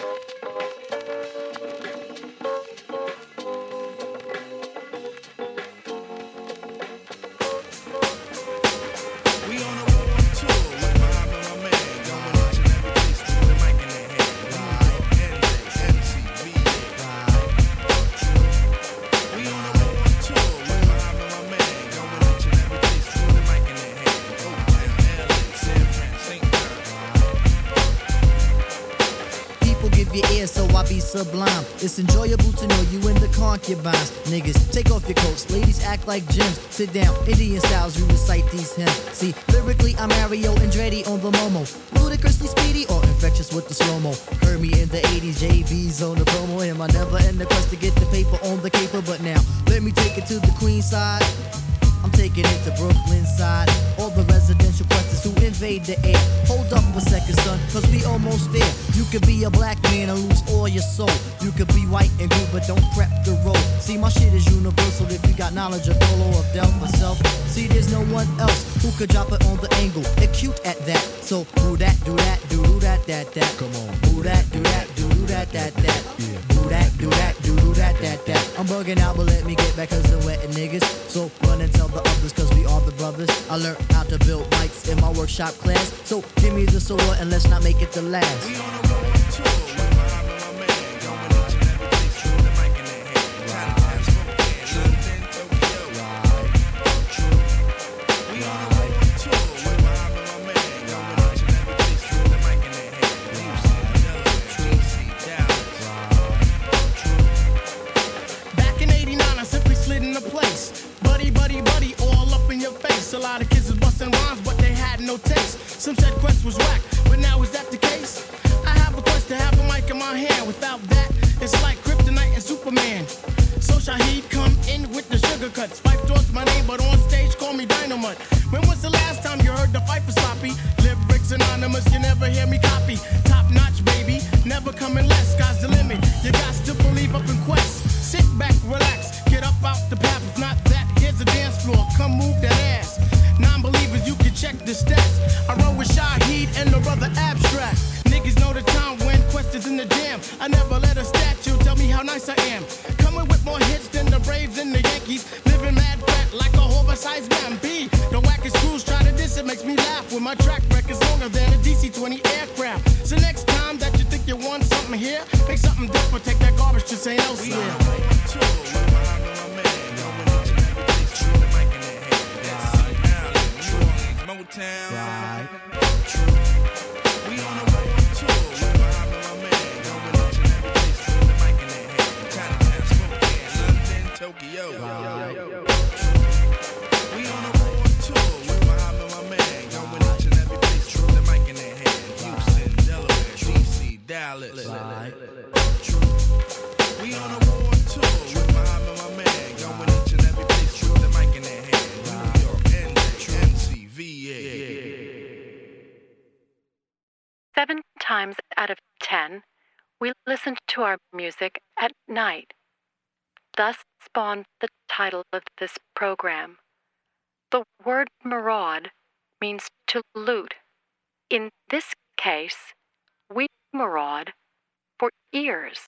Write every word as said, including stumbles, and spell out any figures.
Sublime. It's enjoyable to know you in the concubines. Niggas, take off your coats. Ladies act like gems. Sit down, Indian styles, you recite these hymns. See, lyrically, I'm Mario Andretti on the Momo. Ludicrously speedy or infectious with the slow-mo. Heard me in the eighties, J B's on the promo. Him, I never end the quest to get the paper on the caper. But now, let me take it to the Queen side. I'm taking it to Brooklyn side. All the residential questions who invade the air. Hold up a second, son, cause we almost there. You could be a black man and lose all your soul. You could be white and blue, but don't prep the road. See, my shit is universal if you got knowledge of Dolo or Del for self. See, there's no one else who could drop it on the angle. They're cute at that. So, do that, do that, do do that, that, that. Come on. Do that, do that, do do that, that, that. Yeah. Do that, do that, do do that, that, that. I'm bugging out, but let me get back cause I'm wetting niggas. So, run and tell the others cause we are the brothers. I learned how to build mics in my workshop class. So give me the sword and let's not make it the last. We on the road too. A lot of kids was busting rhymes, but they had no taste. Some said Quest was whack, but now is that the case? I have a quest to have a mic in my hand. Without that, it's like Kryptonite and Superman. So Shaheed come in with the sugar cuts. Fife thoughts my name, but on stage call me Dynamite. When was the last time you heard the fight for sloppy? Lyrics anonymous, you never hear me copy. Top notch, baby, never coming less. Sky's the limit, you got to believe up in Quest. Sit back, relax, get up out the path. If not that, here's a dance floor, come move that ass. Non-believers, you can check the stats. I roll with Shaheed and the brother Abstract. Niggas know the time when Quest is in the jam. I never let a statue tell me how nice I am. Coming with more hits than the Braves and the Yankees. Living mad fat like a oversized man. B, the wackest crews try to diss it, makes me laugh. When my track record's longer than a D C twenty aircraft. So next time that you think you want something here, make something different, take that garbage to Saint Elsewhere. Motown. Right. We on the road too. With my man, going each and every place, through the mic in their hand. Chinatown, Spokane, London, Tokyo. Right. We on the road too. With my man, going each and every place, through the mic in their hand. Houston, Delaware, D C, Dallas. Right. We on the road too. With my man, going each and every place, through the mic in their hand. New York, N J, M C V A. Seven times out of ten, we listened to our music at night. Thus spawned the title of this program. The word maraud means to loot. In this case, we maraud for ears.